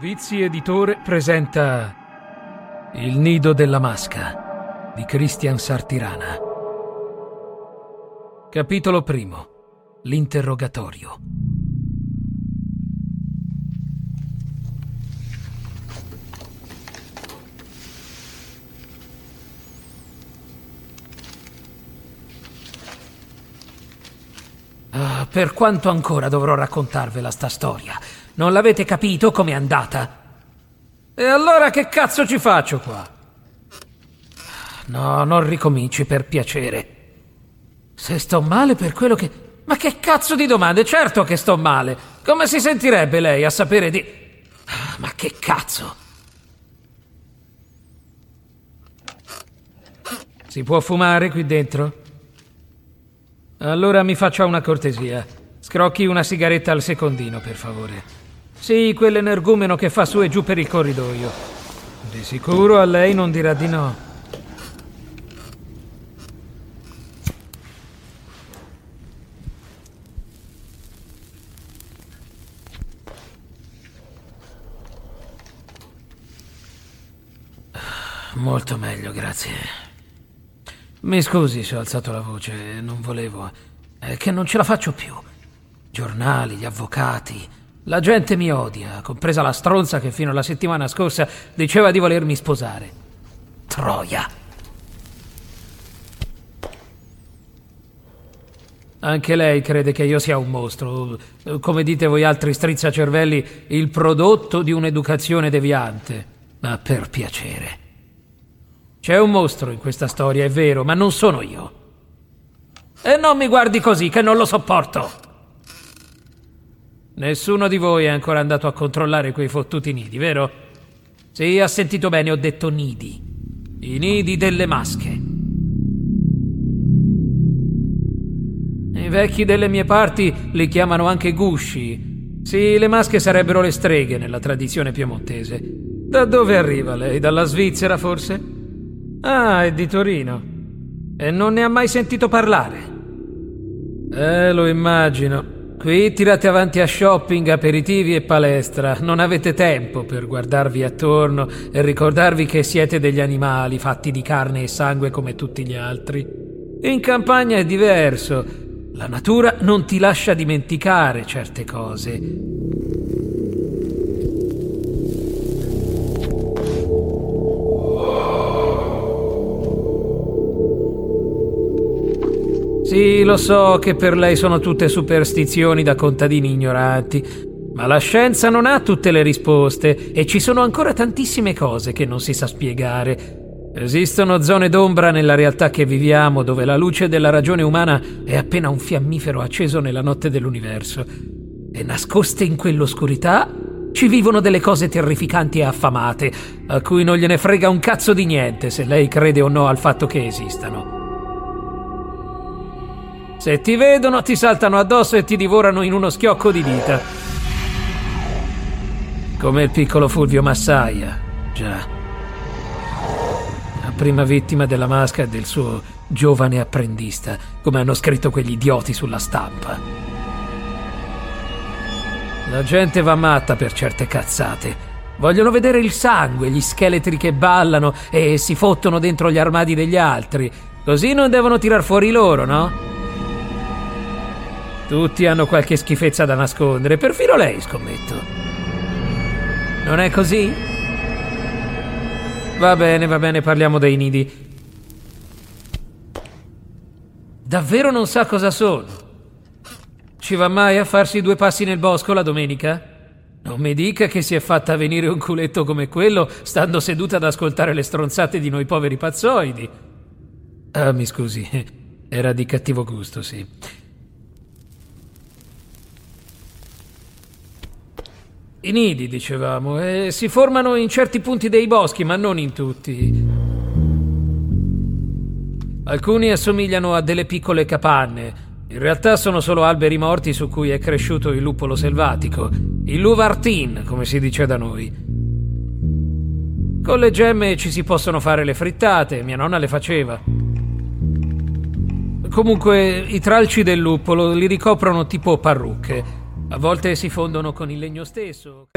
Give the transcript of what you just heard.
Vizi Editore presenta Il nido della masca di Christian Sartirana. Capitolo primo. L'interrogatorio. Per quanto ancora dovrò raccontarvela sta storia? Non l'avete capito com'è andata? E allora che cazzo ci faccio qua? No, non ricominci, per piacere. Se sto male per quello che... Ma che cazzo di domande? Certo che sto male. Come si sentirebbe lei a sapere di... Ma che cazzo? Si può fumare qui dentro? Allora mi faccia una cortesia. Scrocchi una sigaretta al secondino, per favore. Sì, quell'energumeno che fa su e giù per il corridoio. Di sicuro a lei non dirà di no. Molto meglio, grazie. Mi scusi se ho alzato la voce, non volevo. È che non ce la faccio più. Giornali, gli avvocati... La gente mi odia, compresa la stronza che fino alla settimana scorsa diceva di volermi sposare. Troia! Anche lei crede che io sia un mostro, come dite voi altri strizzacervelli, il prodotto di un'educazione deviante. Ma per piacere. C'è un mostro in questa storia, è vero, ma non sono io. E non mi guardi così, che non lo sopporto! Nessuno di voi è ancora andato a controllare quei fottuti nidi, vero? Sì, ha sentito bene, ho detto nidi. I nidi delle masche. I vecchi delle mie parti li chiamano anche gusci. Sì, le masche sarebbero le streghe nella tradizione piemontese. Da dove arriva lei? Dalla Svizzera, forse? Ah, è di Torino. E non ne ha mai sentito parlare? Lo immagino. Qui tirate avanti a shopping, aperitivi e palestra. Non avete tempo per guardarvi attorno e ricordarvi che siete degli animali fatti di carne e sangue come tutti gli altri. In campagna è diverso. La natura non ti lascia dimenticare certe cose. Sì, lo so che per lei sono tutte superstizioni da contadini ignoranti, ma la scienza non ha tutte le risposte e ci sono ancora tantissime cose che non si sa spiegare. Esistono zone d'ombra nella realtà che viviamo, dove la luce della ragione umana è appena un fiammifero acceso nella notte dell'universo. E nascoste in quell'oscurità ci vivono delle cose terrificanti e affamate, a cui non gliene frega un cazzo di niente se lei crede o no al fatto che esistano. Se ti vedono, ti saltano addosso e ti divorano in uno schiocco di dita. Come il piccolo Fulvio Massaia, già. La prima vittima della masca e del suo giovane apprendista, come hanno scritto quegli idioti sulla stampa. La gente va matta per certe cazzate. Vogliono vedere il sangue, gli scheletri che ballano e si fottono dentro gli armadi degli altri. Così non devono tirar fuori loro, no? Tutti hanno qualche schifezza da nascondere, perfino lei, scommetto. Non è così? Va bene, parliamo dei nidi. Davvero non sa cosa sono? Ci va mai a farsi 2 passi nel bosco la domenica? Non mi dica che si è fatta venire un culetto come quello stando seduta ad ascoltare le stronzate di noi poveri pazzoidi. Ah, mi scusi, era di cattivo gusto, sì. I nidi, dicevamo, si formano in certi punti dei boschi, ma non in tutti. Alcuni assomigliano a delle piccole capanne. In realtà sono solo alberi morti su cui è cresciuto il luppolo selvatico. Il Luvartin, come si dice da noi. Con le gemme ci si possono fare le frittate, mia nonna le faceva. Comunque, i tralci del luppolo li ricoprono tipo parrucche. A volte si fondono con il legno stesso.